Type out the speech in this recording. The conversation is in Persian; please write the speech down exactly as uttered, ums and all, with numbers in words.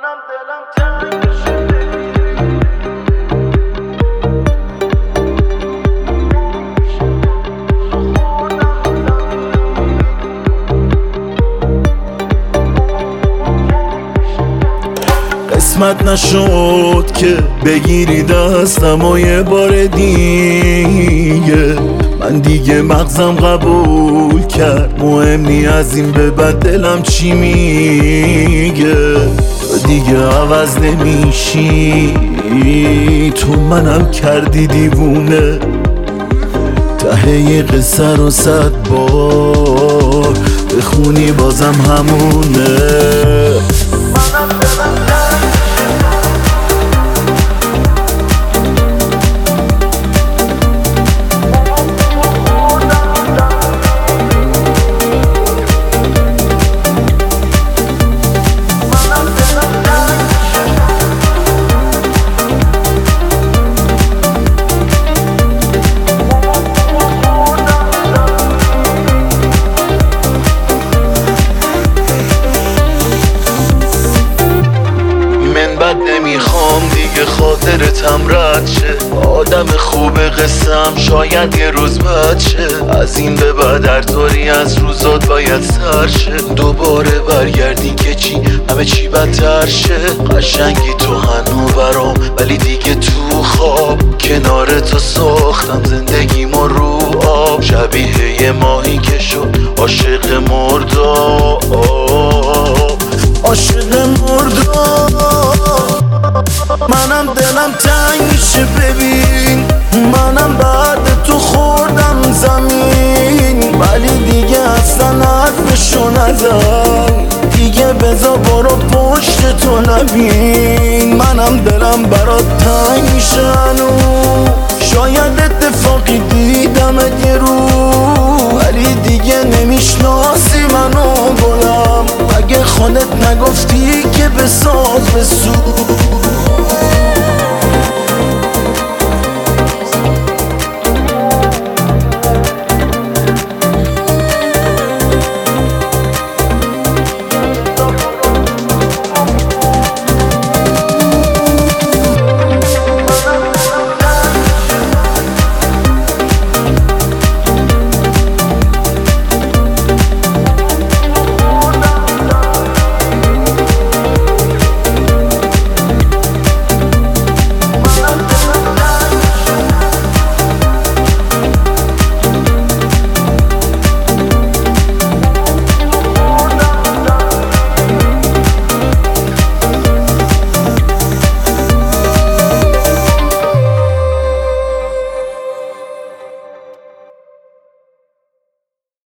منم دلم تنگ میشه. قسمت نشد که بگیری دستم و یه بار دیگه، من دیگه مغزم قبول کرد مهم نی از این به بعد دلم چی میگه. تو دیگه عوض نمیشی، تو منم کردی دیوونه، ته قصه رو صد بار بخونی بازم همونه. منم دلم نمیخوام دیگه خاطرتم رد شه، آدم خوب قسم شاید یه روز بد شه. از این به بعد هر طوری از روزات باید سر شه، دوباره برگردی که چی همه چی بدتر شه. قشنگی تو هنو برام ولی دیگه تو خواب، کنار تو ساختم زندگیمو رو آب، شبیه یه ماهی که شد عاشق مرداب، عاشق مرداب. منم دلم تنگ میشه ببین، منم بعد تو خوردم زمین، ولی دیگه اصلا حرفشو نزن، دیگه بذار برو پشت تو نبین. منم دلم برات تنگ میشه هنو، شاید اتفاقی دیدمت یه رو، ولی دیگه نمیشناسی منو گلم، اگه خودت نگفتی که بساز بسو.